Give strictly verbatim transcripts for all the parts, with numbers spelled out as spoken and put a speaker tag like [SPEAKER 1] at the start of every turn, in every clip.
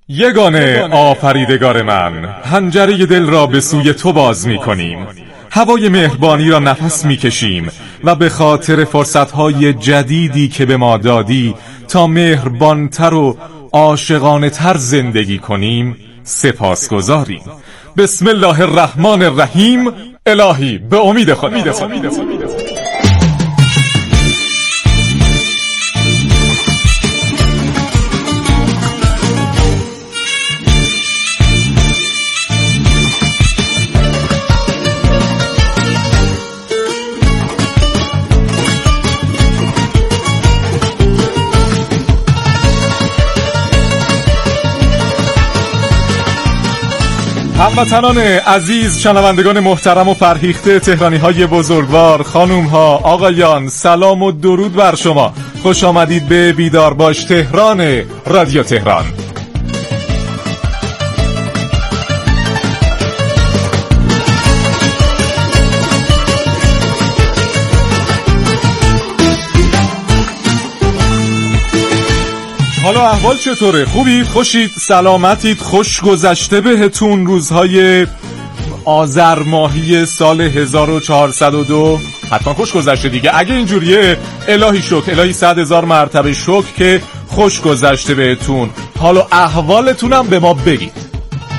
[SPEAKER 1] یگانه آفریدگار من، پنجره دل را به سوی تو باز می کنیم. هوای مهربانی را نفس می کشیم و به خاطر فرصتهای جدیدی که به ما دادی تا مهربانتر و عاشقانه تر زندگی کنیم سپاسگزاریم. بسم الله الرحمن الرحیم. الهی به امید خدا. هموطنان عزیز، شنوندگان محترم و فرهیخته، تهرانی های بزرگوار، خانوم ها، آقایان، سلام و درود بر شما. خوش آمدید به بیدار باش تهران رادیو تهران. حالا احوال چطوره؟ خوبید؟ خوشید؟ سلامتید؟ خوش گذشته بهتون روزهای آذر ماهی سال هزار و چهارصد و دو؟ حتما خوش گذشته دیگه. اگه اینجوریه الهی شکر، الهی صد هزار مرتبه شکر که خوش گذشته بهتون. حالا احوالتونم به ما بگید.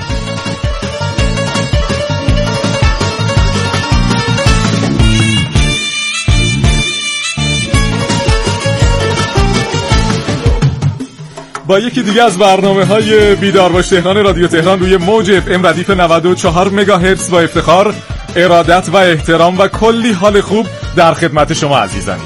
[SPEAKER 1] با یکی دیگه از برنامه‌های بیدار باش تهران رادیو تهران روی موج اف ام ردیف نود و چهار مگاهرتز با افتخار، ارادت و احترام و کلی حال خوب در خدمت شما عزیزانی.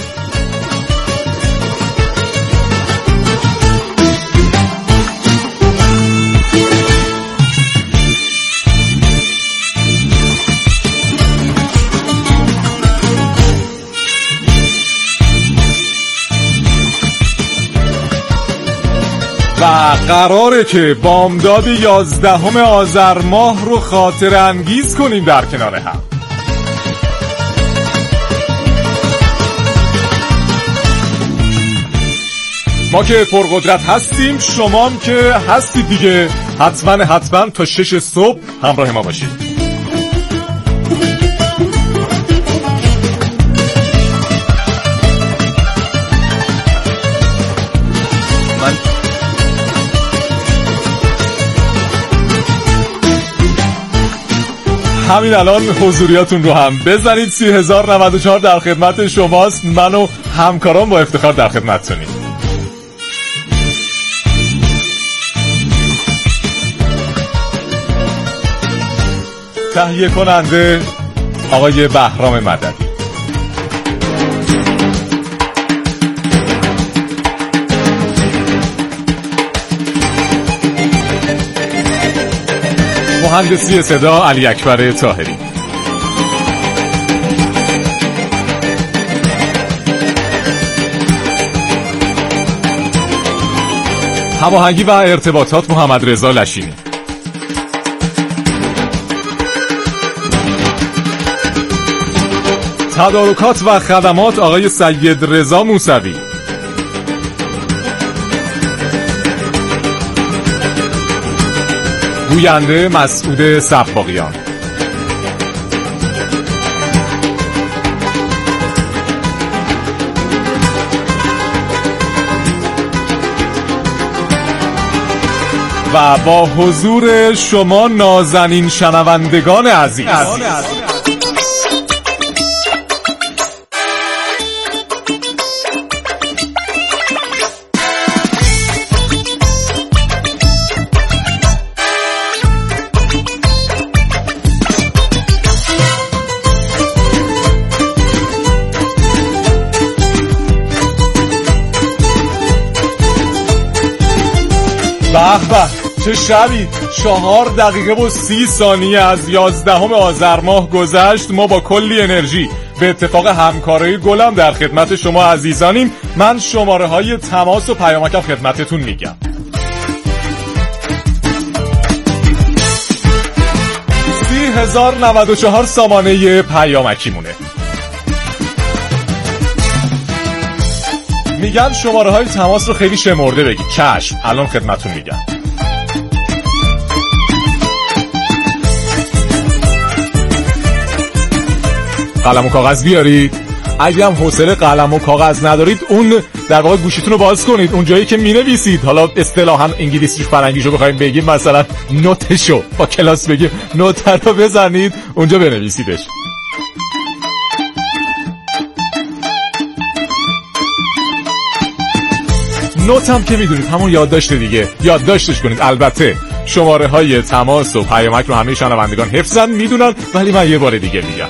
[SPEAKER 1] و قراره که بامداد یازدهم آذر ماه رو خاطره انگیز کنیم در کنار هم. ما که پرقدرت هستیم، شما هم که هستید دیگه. حتما حتما تا شش صبح همراه ما باشید. همین الان حضوریاتون رو هم بزنید. سی هزار و نود و چهار در خدمت شماست. من و همکاران با افتخار در خدمتتونیم. تهیه کننده آقای بهرام مددی. مهندسی صدا علی اکبر طاهری. هماهنگی و ارتباطات محمد رضا لشینی. تدارکات و خدمات آقای سید رضا موسوی. گوینده مسعود صباغیان. و با حضور شما نازنین شنوندگان عزیز, عزیز. به به چه شبی. چهار دقیقه و سی ثانیه از یازدهم آذر ماه گذشت. ما با کلی انرژی به اتفاق همکاری گلم در خدمت شما عزیزانیم. من شماره های تماس و پیامکم خدمتتون میگم. سی هزار و نود و چهار سامانه پیامکی مونه. میگن شماره های تماس رو خیلی شمرده بگید. چشم الان خدمتتون میگم. قلم و کاغذ بیارید. اگه هم حوصله قلم و کاغذ ندارید، اون در واقع گوشیتون رو باز کنید، اون جایی که می‌نویسید، حالا اصطلاحاً انگلیسیش فرنگیشو بخوایم بگیم، مثلا نوتشو با کلاس بگیم، نوت رو بزنید اونجا بنویسیدش. نوت هم که میدونید همون یادداشت دیگه، یادداشتش کنید. البته شماره های تماس و پیامک رو همه شنوندگان حفظن، میدونن، ولی من یه بار دیگه میگم.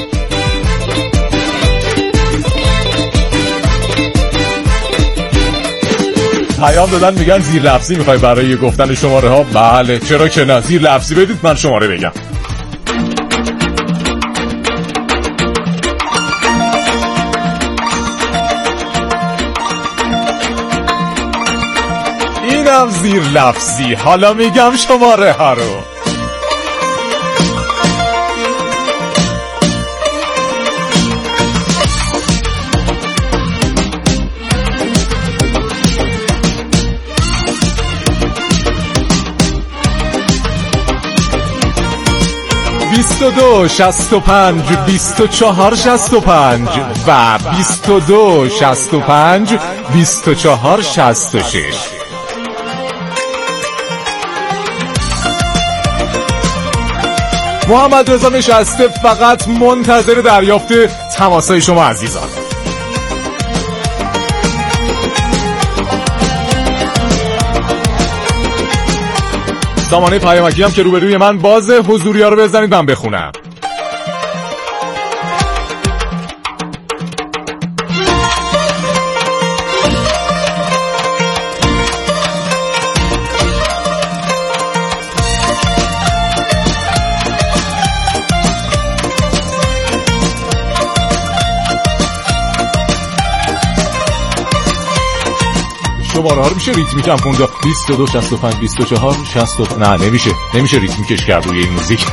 [SPEAKER 1] پیام دادن میگن زیر لفظی میخوای برای گفتن شماره ها؟ بله چرا که نه، زیر لفظی بدید من شماره بگم. اینم زیر لفظی. حالا میگم شماره ها رو. بیست و دو شصت و پنج بیست و چهار شصت و پنج و بیست و دو شصت و پنج بیست و چهار شصت و شش. محمد رضا نشسته فقط منتظر دریافت تماسای شما عزیزان. سامانه پیامکی هم که روبروی من باز، حضوری ها رو بزنید من بخونم. شماره ها رو میشه ریتمیک هم خوند. بیست و دو شصت و پنج بیست و چهار شصت و نه نمیشه نمیشه ریتمیکش کرد روی این موزیک.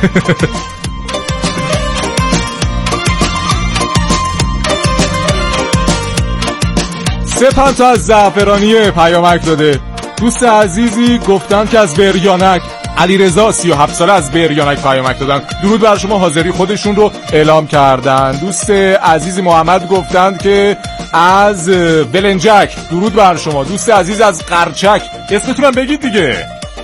[SPEAKER 1] سپن تا از زعفرانی پیامک داده. دوست عزیزی گفتن که از بریانک، علیرضا سی و هفت ساله از بریانک پیامک دادن. درود بر شما، حاضری خودشون رو اعلام کردن. دوست عزیزی محمد گفتند که از بلنجک. درود بر شما. دوست عزیز از قرچک، اسمتونم بگید دیگه.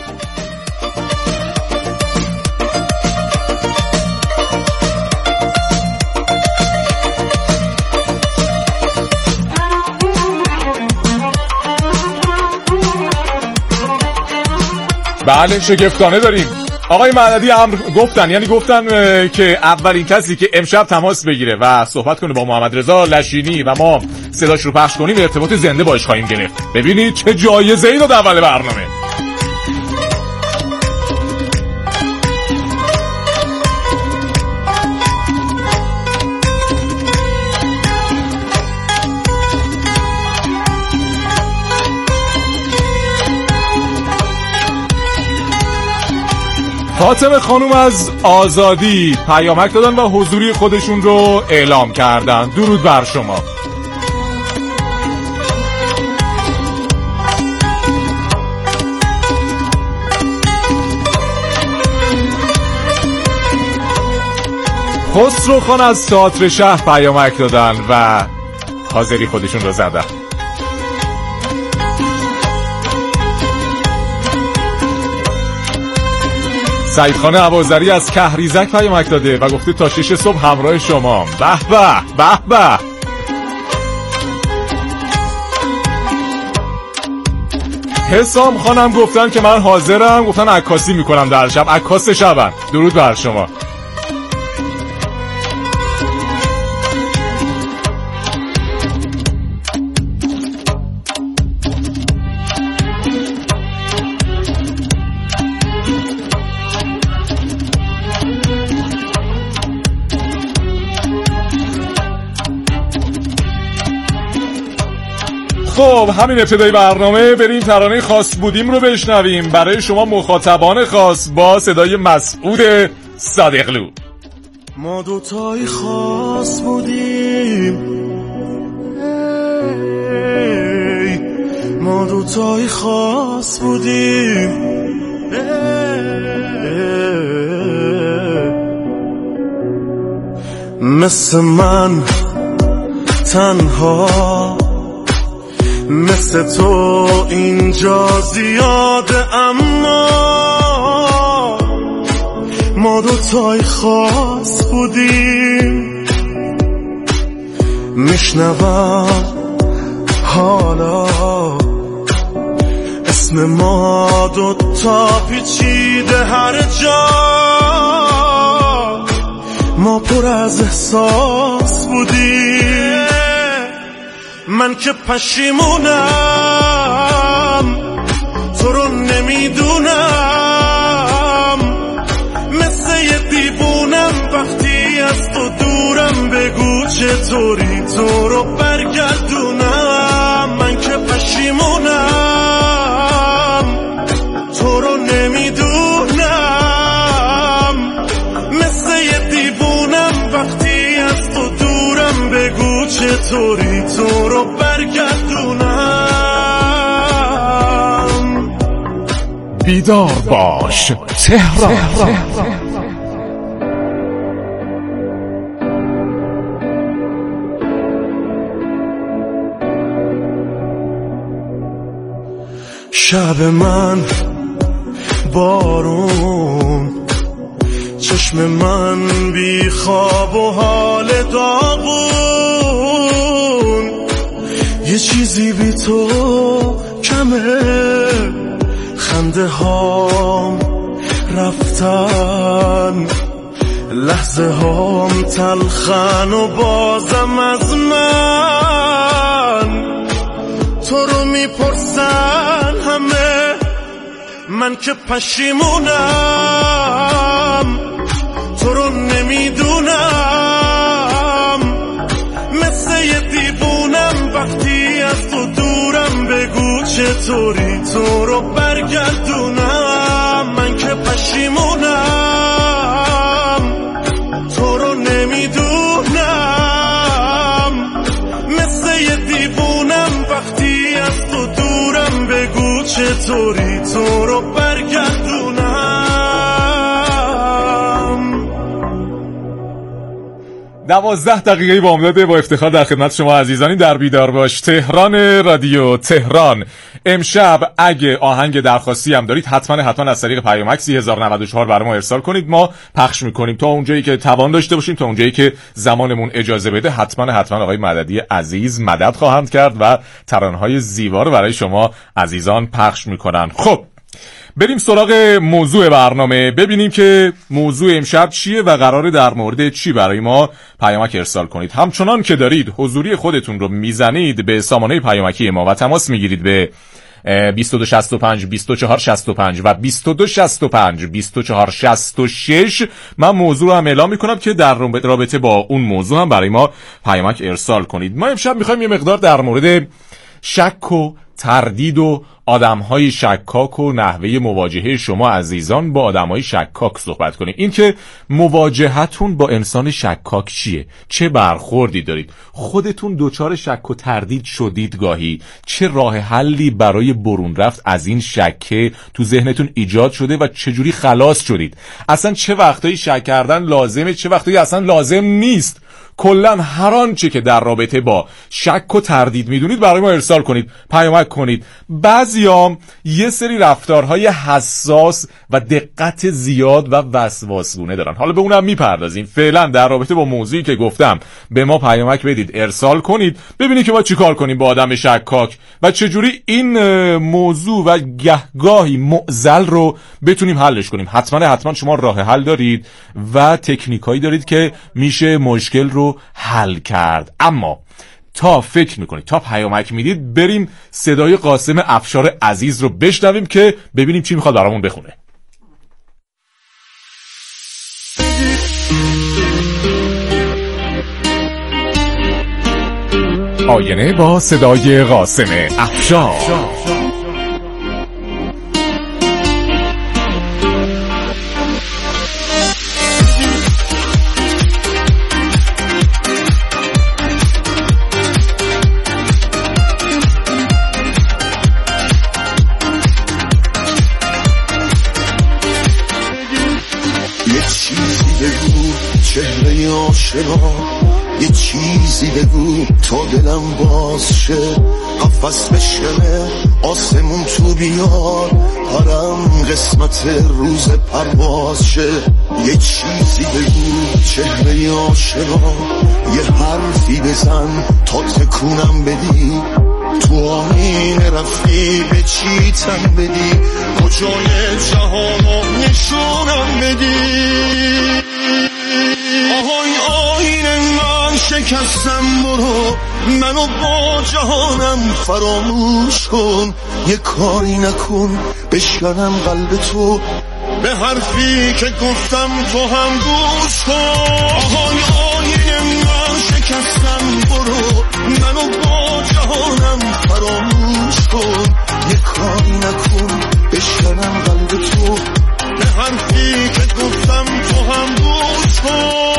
[SPEAKER 1] بله شگفتانه داریم. آقای مددی امر گفتن، یعنی گفتن که اولین کسی که امشب تماس بگیره و صحبت کنه با محمد رضا لشینی و ما صداش رو پخش کنیم ارتباط زنده باش خواهیم گرفت. ببینید چه جایزه ای داد اول برنامه. فاطمه خانوم از آزادی پیامک دادن و حضوری خودشون رو اعلام کردن. درود بر شما. خسرو خان از تئاتر شهر پیامک دادن و حاضری خودشون رو زدن. سعید خان عوازری از کهریزک پیامک داده و گفته تا شش صبح همراه شما. به به به به. حسام خانم گفتن که من حاضرم، گفتن عکاسی میکنم در شب، عکاس شبن. درود بر شما. خب همین ابتدای برنامه بریم ترانه خاص بودیم رو بشنویم برای شما مخاطبان خاص با صدای مسعود صادقلو.
[SPEAKER 2] ما دوتای خاص بودیم، ای ما دوتای خاص بودیم، ای مثل من تنها، مثل تو اینجا زیاده، اما ما دوتای خاص بودیم. میشنوم حالا اسم ما دوتا پیچیده هر جا، ما پر از احساس بودیم. من که پشیمونم تو رو نمیدونم، مثل یه دیوونم وقتی از تو دورم، بگو چطوری تو رو برگردونم. من که پشیمونم تو رو نمیدونم، مثل یه دیوونم وقتی از تو دورم، بگو چطوری تو رو برگردونم.
[SPEAKER 1] بیدار باش تهران.
[SPEAKER 2] شب من بارون، چشم من بی خواب و حال داغون، یه چیزی بی تو کمه، خنده هام رفتن، لحظه هام تلخن و بازم از من تو رو میپرسن همه. من که پشیمونم تو رو نمیدونم، مثل یه دیوونم وقتی از تو دورم، بگو چطوری تو رو برگردونم. من که پشیمونم تو رو نمیدونم، مثل یه دیوونم وقتی از تو دورم، بگو چطوری تو رو برگردونم.
[SPEAKER 1] دوازده دقیقه بامداده با افتخار در خدمت شما عزیزانی در بیدار باش تهران رادیو تهران. امشب اگه آهنگ درخواستی هم دارید حتما حتما از طریق پیامک سه هزار و نود و چهار برای ما ارسال کنید، ما پخش میکنیم تا اونجایی که توان داشته باشیم، تا اونجایی که زمانمون اجازه بده. حتما حتما آقای مددی عزیز مدد خواهند کرد و ترانه‌های زیبا رو برای شما عزیزان پخش میکنن. خب بریم سراغ موضوع برنامه، ببینیم که موضوع امشب چیه و قراره در مورد چی برای ما پیامک ارسال کنید. همچنان که دارید حضوری خودتون رو میزنید به سامانه پیامکی ما و تماس میگیرید به بیست و دو شصت و پنج بیست و چهار شصت و پنج و بیست و دو شصت و پنج بیست و چهار شصت و شش، من موضوع رو هم اعلام میکنم که در رابطه با اون موضوع هم برای ما پیامک ارسال کنید. ما امشب میخوایم یه مقدار در مورد شک و تردید و آدم‌های شکاک و نحوه مواجهه شما عزیزان با آدم‌های شکاک صحبت کنیم. این که مواجهتون با انسان شکاک چیه؟ چه برخوردی دارید؟ خودتون دوچار شک و تردید شدید گاهی؟ چه راه حلی برای برون رفت از این شکه تو ذهنتون ایجاد شده و چجوری خلاص شدید؟ اصلا چه وقتایی شک کردن لازمه، چه وقتایی اصلا لازم نیست؟ کلن هر آنچه که در رابطه با شک و تردید میدونید برای ما ارسال کنید، پیامک کنید. بعضیام یه سری رفتارهای حساس و دقت زیاد و وسواسگونه دارن، حالا به اونم میپردازیم. فعلا در رابطه با موضوعی که گفتم به ما پیامک بدید، ارسال کنید، ببینید که ما چیکار کنیم با آدم شکاک و چجوری این موضوع و گهگاهی معضل رو بتونیم حلش کنیم. حتما حتما شما راه حل دارید و تکنیکایی دارید که میشه مشکل رو حل کرد. اما تا فکر میکنید، تا پیامک میدید، بریم صدای قاسم افشار عزیز رو بشنویم که ببینیم چی میخواد برامون بخونه. آینه با صدای قاسم افشار.
[SPEAKER 3] آشنا یه چیزی بگو تا دلم باز شه، قفس بشکنه آسمون تو بیار، هرم قسمت روز پرواز شه. یه چیزی بگو چهره آشنا، یه حرفی بزن تا تکونم بدی، تو آمین رفتی به چی تن بدی، کجای جهانو نشونم بدی. آهای آین من شکستم برو، منو با جهانم فراموش کن، یه کاری نکن بشکنم قلب تو، به حرفی که گفتم تو هم گوش کن. آهای آین من شکستم برو، منو با جهانم فراموش کن، یه کاری نکن بشکنم قلب تو، به حرفی که گفتم تو هم گوش کن.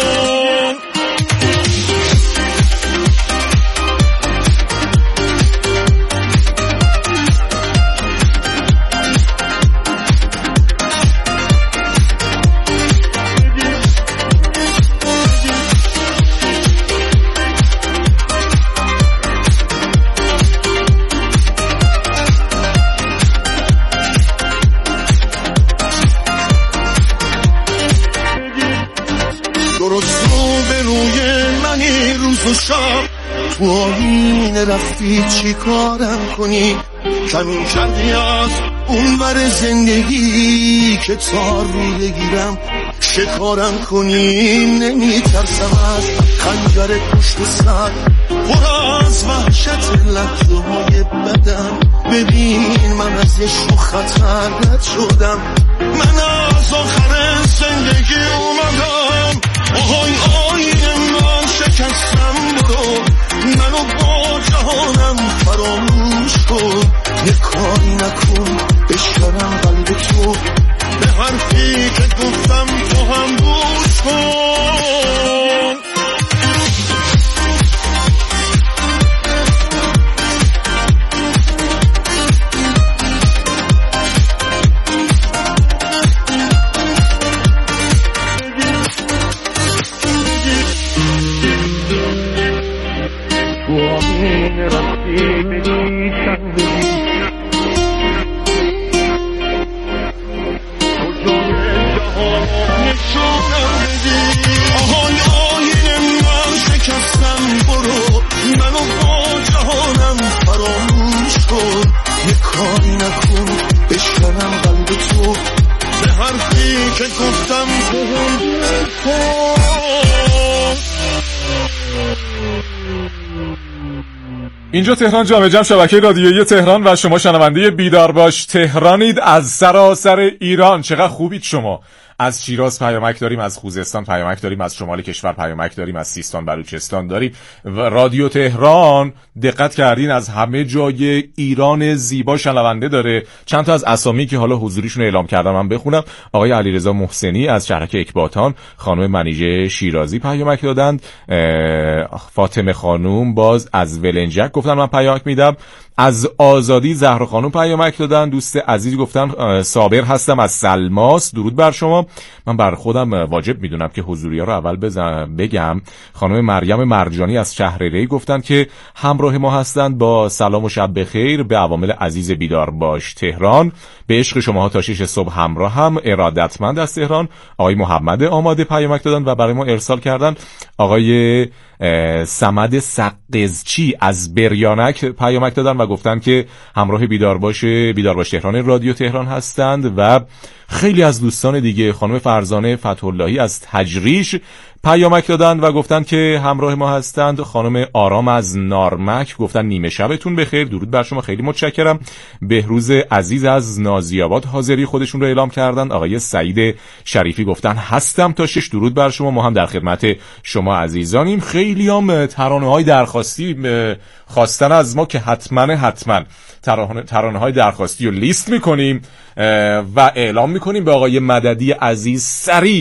[SPEAKER 3] تو آیین رفتی چی کارم کنی، کمین کردی از اون بر زندگی که تار میگیرم شکارم کنی. نمی ترسم از خنجر پشت سر، پر از وحشت لحظه های بدم، ببین من از عشق و خطر رد شدم، من از آخر زندگی اومدم. آهای آین من شکستم برو، منو با جهانم فراموش کن، یه کاری نکن بشکنم قلب تو، به حرفی که گفتم تو هم گوش کن.
[SPEAKER 1] اینجا تهران جامع جمع شبکه رادیویی تهران و شما شنونده بیدار باش تهرانید از سراسر ایران. چقدر خوبید شما. از شیراز پیامک داریم، از خوزستان پیامک داریم، از شمال کشور پیامک داریم، از سیستان بلوچستان داریم و رادیو تهران دقت کردین از همه جای ایران زیبا شنونده داره. چند تا از اسامی که حالا حضوریشون رو اعلام کردم من بخونم. آقای علیرضا محسنی از شهرک اکباتان، خانم منیژه شیرازی پیامک دادند، فاطمه خانوم باز از ولنجک گفتن من پیامک میدم، از آزادی زهرا خانوم پیامک دادن، دوست عزیز گفتن صابر هستم از سلماس، درود بر شما. من بر خودم واجب میدونم که حضوری ها رو اول بگم. خانم مریم مرجانی از شهر ری گفتن که همراه ما هستند با سلام و شب بخیر به عوامل عزیز بیدار باش تهران، به عشق شماها تا شش صبح همراه هم، ارادتمند از تهران. آقای محمد آماده پیامک دادن و برای ما ارسال کردن. آقای سمد سقزچی از بریانک پیامک دادن و گفتن که همراه بیدار باش بیدار باش تهران رادیو تهران هستند و خیلی از دوستان دیگه. خانم فرزانه فتح‌اللهی از تجریش پیامک دادن و گفتن که همراه ما هستند. خانم آرام از نارمک گفتن نیمه شبتون بخیر، درود بر شما، خیلی متشکرم. بهروز عزیز از نازی‌آباد حاضری خودشون رو اعلام کردن. آقای سعید شریفی گفتن هستم تا شش، درود بر شما، ما هم در خدمت شما عزیزانیم. خیلی هم ترانه‌های درخواستی خواستن از ما که حتما حتما ترانه‌های درخواستی رو لیست میکنیم و اعلام میکنیم به آقای مددی عزیز سریع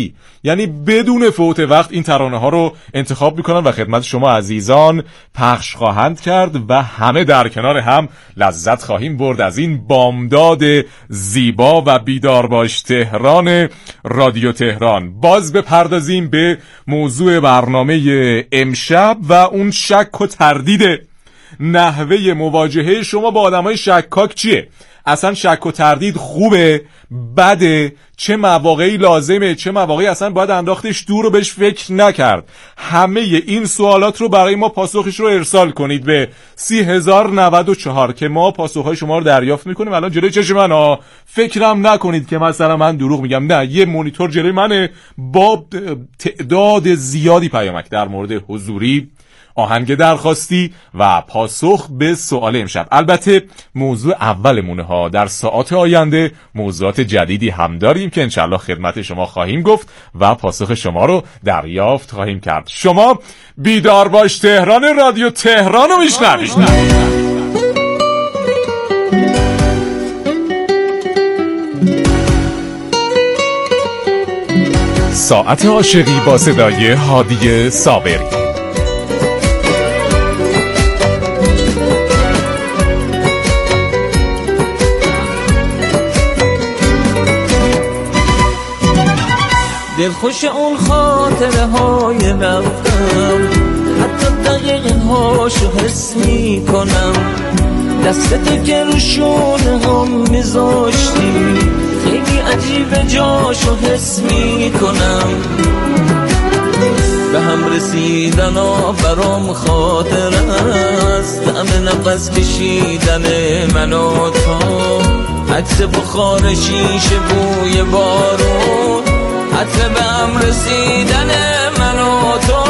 [SPEAKER 1] یعنی بدون فوت وقت این ترانه ها رو انتخاب میکنن و خدمت شما عزیزان پخش خواهند کرد و همه در کنار هم لذت خواهیم برد از این بامداد زیبا و بیدار باش تهران رادیو تهران. باز بپردازیم به موضوع برنامه امشب و اون شک و تردید. نحوه مواجهه شما با آدمای شکاک چیه؟ اصلا شک و تردید خوبه؟ بده؟ چه مواقعی لازمه؟ چه مواقعی اصلا باید انداختش دور و بهش فکر نکرد؟ همه این سوالات رو برای ما پاسخش رو ارسال کنید به سی هزار نود و چهار که ما پاسخهای شما رو دریافت میکنیم. الان جلوی چشم من ها، فکرم نکنید که مثلا من دروغ میگم، نه، یه مونیتور جلوی منه با تعداد زیادی پیامک در مورد حضوری، آهنگ درخواستی و پاسخ به سوال امشب. البته موضوع اولمونه ها، در ساعات آینده موضوعات جدیدی هم داریم که انشالله خدمت شما خواهیم گفت و پاسخ شما رو دریافت خواهیم کرد. شما بیدار باش تهران رادیو تهران رو میشنوید. ساعت عاشقی با صدای هادی صابری.
[SPEAKER 4] دلخوش اون خاطره های رفتم، حتی دقیقه هاشو حس می کنم، دستت که رو شونه هم میذاشتی خیلی عجیب جاشو حس می کنم. به هم رسیدن ها برام خاطره است، طعم نفس کشیدن من و تو، عکس بخار شیشه بوی بارون، عطر به هم رسیدن من و تو.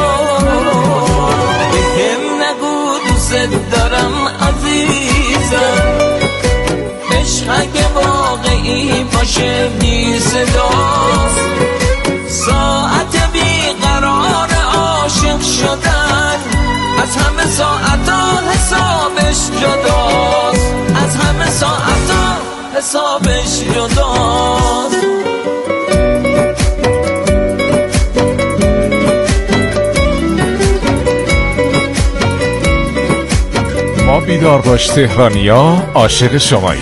[SPEAKER 4] به هم نگو دوست دارم عزیزم، عشق اگه واقعی باشه بی صداست، ساعت بیقرار عاشق شدن از همه ساعتا حسابش جداست، از همه ساعتا حسابش جداست.
[SPEAKER 1] ما بیدار باش تهرانیا عاشق شمایی.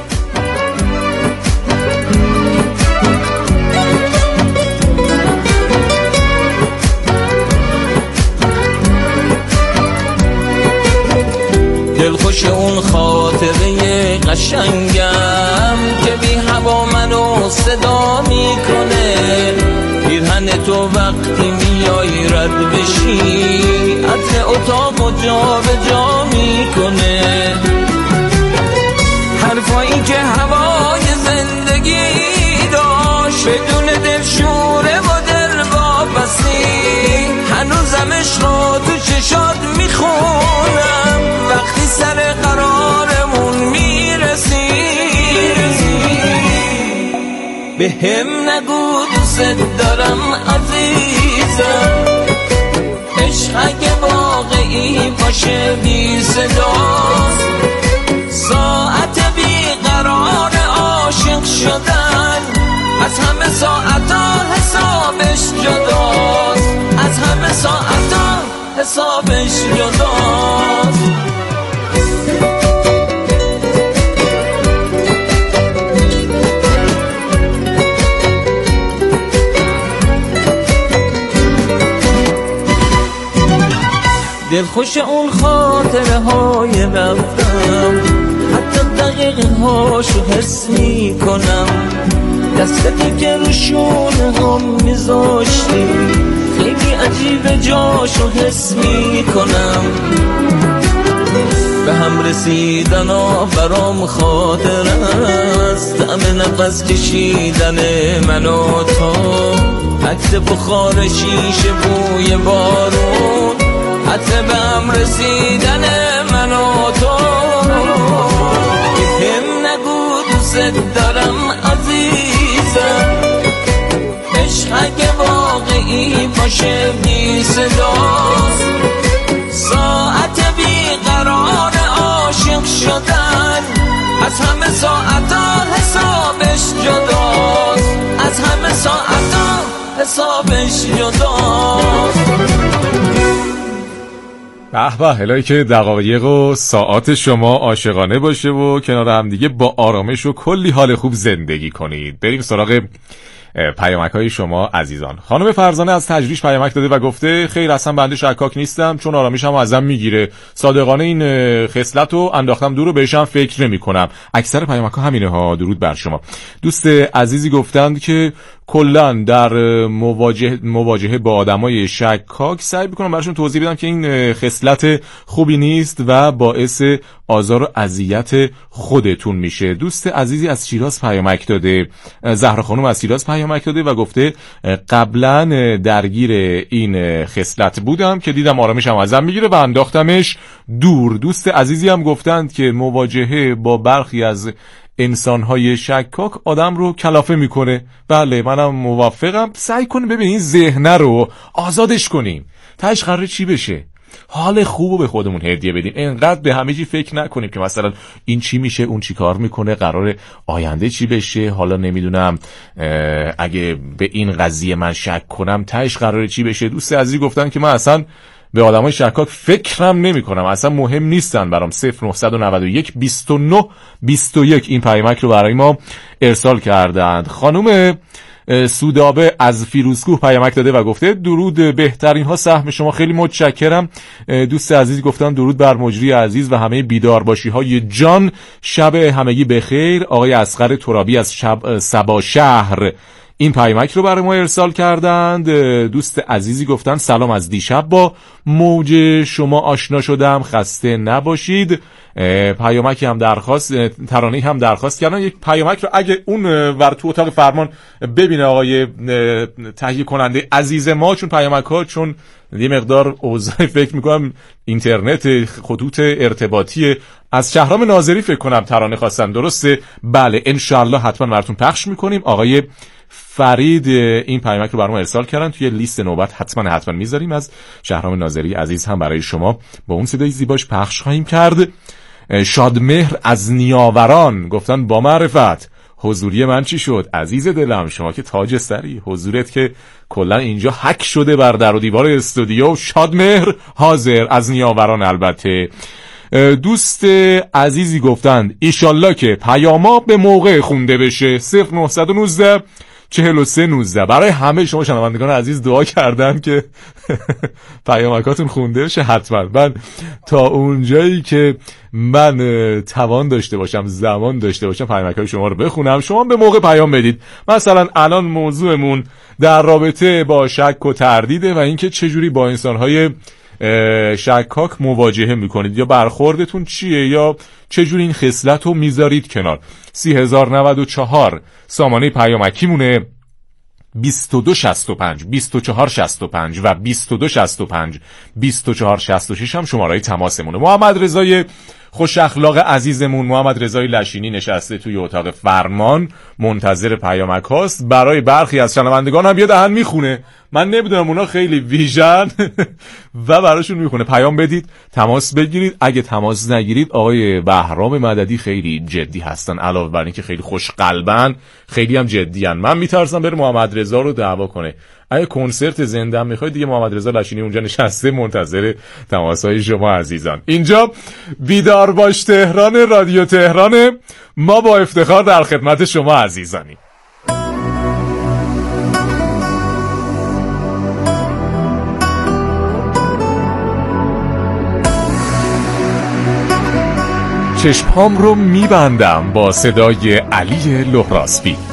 [SPEAKER 4] دلخوش اون خاطره قشنگم که بی هوا منو صدا میکنه، پیرهن تو وقتی میای رد بشی عطر اتاقو جا به جا میکنه، حرفایی که هوای زندگی داشت بدون دلشوره و دل واپسی، هنوزم عشق رو تو چشات میخونم وقتی سر قرارمون میرسی. به هم نگو دوست دارم عزیزم، عشق اگه واقعی باشه بی صداست، ساعت بیقرار عاشق شدن از همه ساعتا حسابش جداست، از همه ساعتا حسابش جداست. دلخوش اون خاطره های رفتم، حتی دقیقه هاشو حس می کنم، دستت که رو شونه هم میذاشتی خیلی عجیب جاشو حس می کنم. به هم رسیدن ها برام خاطره است، طعم نفس کشیدن من و تو، عکس بخار شیشه بوی بارون، عطر به هم رسیدن من و تو. به هم نگو دوست دارم عزیزم، عشق اگه واقعی باشه بی صداست، ساعت بیقرار عاشق شدن از همه ساعتا حسابش جداست، از همه ساعتا حسابش
[SPEAKER 1] به به، الهی که دقایق و ساعات شما عاشقانه باشه و کنار هم دیگه با آرامش و کلی حال خوب زندگی کنید. بریم سراغ پیامک های شما عزیزان. خانم فرزانه از تجریش پیامک داده و گفته خیر، اصلا بنده شکاک نیستم، چون آرامشم ازم میگیره. صادقانه این خصلت رو انداختم دور و بهشم فکر نمی کنم. اکثر پیامک ها همینه ها. درود بر شما. دوست عزیزی گفتند که کلن در مواجه مواجهه با آدمای شکاک سعی میکنم براشون توضیح بدم که این خصلت خوبی نیست و باعث آزار و اذیت خودتون میشه. دوست عزیزی از شیراز پیامک داده، زهرا خانم از شیراز پیامک داده و گفته قبلا درگیر این خصلت بودم که دیدم آرامشم ازم میگیره و انداختمش دور. دوست عزیزی هم گفتند که مواجهه با برخی از انسان‌های شکاک آدم رو کلافه میکنه. بله، منم موافقم. سعی کنیم ببینیم ذهن رو آزادش کنیم. تاش قراره چی بشه؟ حال خوبو به خودمون هدیه بدیم. اینقدر به همه چی فکر نکنیم که مثلا این چی میشه، اون چی کار میکنه، قراره آینده چی بشه، حالا نمیدونم اگه به این قضیه من شک کنم تاش قراره چی بشه. دوست عزیزی گفتن که من اصلا به آدمای شکاک فکرم نمی کنم، اصلا مهم نیستن برام. صفر نه نه یک بیست و نه بیست و یک این پیامک رو برای ما ارسال کردند. خانم سودابه از فیروزکوه پیامک داده و گفته درود، بهترین ها سهم شما، خیلی متشکرم. دوست عزیز گفتن درود بر مجری عزیز و همه بیدار باشی های جان، شب همگی بخیر. آقای اصغر ترابی از شب سبا شهر این پیامک رو برای ما ارسال کردند. دوست عزیزی گفتن سلام، از دیشب با موج شما آشنا شدم، خسته نباشید. پیامکی هم درخواست، ترانه‌ای هم درخواست کردن. یک پیامک رو اگه اون ور تو اتاق فرمان ببینه آقای تهیه کننده عزیز ما، چون پیامک ها چون یه مقدار اوضاع فکر میکنم اینترنت خطوط ارتباطی از شهرام ناظری فکر کنم ترانه خواستن. درسته؟ بله، انشالله حتما براتون پخش میکنیم. آقای فرید این پیامک رو برام ارسال کردن، توی لیست نوبت حتما حتما میذاریم. از شهرام ناظری عزیز هم برای شما با اون صدای زیباش پخش خواهیم کرد. شادمهر از نیاوران گفتن با معرفت، حضوری من چی شد؟ عزیز دلم شما که تاج سری، حضورت که کلا اینجا حک شده بر در و دیوار استودیو. شادمهر حاضر از نیاوران. البته دوست عزیزی گفتند ایشالله که پیاما به موقع خونده بشه. صفر نه یک نه چهل و سه نوزده. برای همه شما شنوندگان عزیز دعا کردن که پیامکاتون خونده بشه. حتما من تا اونجایی که من توان داشته باشم، زمان داشته باشم، پیامکای شما رو بخونم، شما به موقع پیام بدید. مثلا الان موضوعمون در رابطه با شک و تردیده و اینکه چجوری با انسان‌های شکاک مواجهه میکنید، یا برخوردتون چیه، یا چجوری این خصلت رو میذارید کنار. سی هزار و نود و چهار سامانه پیامکی مونه، بیست و دو شصت و پنج بیست و چهار شصت و پنج و بیست و دو شصت و پنج بیست و چهار شصت و شش هم شماره تماسمونه. محمد رضای خوش اخلاق عزیزمون، محمد رضای لشینی نشسته توی اتاق فرمان منتظر پیامک هاست. برای برخی از شنوندگان هم یه دهن میخونه، من نمیدونم اونا خیلی ویژن و براشون میخونه. پیام بدید، تماس بگیرید. اگه تماس نگیرید آقای بهرام مددی خیلی جدی هستن، علاوه بر اینکه خیلی خوش قلبن خیلی هم جدیان. من میترسم بره محمد رضا رو دعوا کنه. اگه کنسرت زنده هم میخواید دیگه محمد رضا لشینی اونجا نشسته منتظر تماسهای شما عزیزان. اینجا بیدار باش تهران، رادیو تهران. ما با افتخار در خدمت شما عزیزانی. چشمام رو میبندم با صدای علی لهراسبی.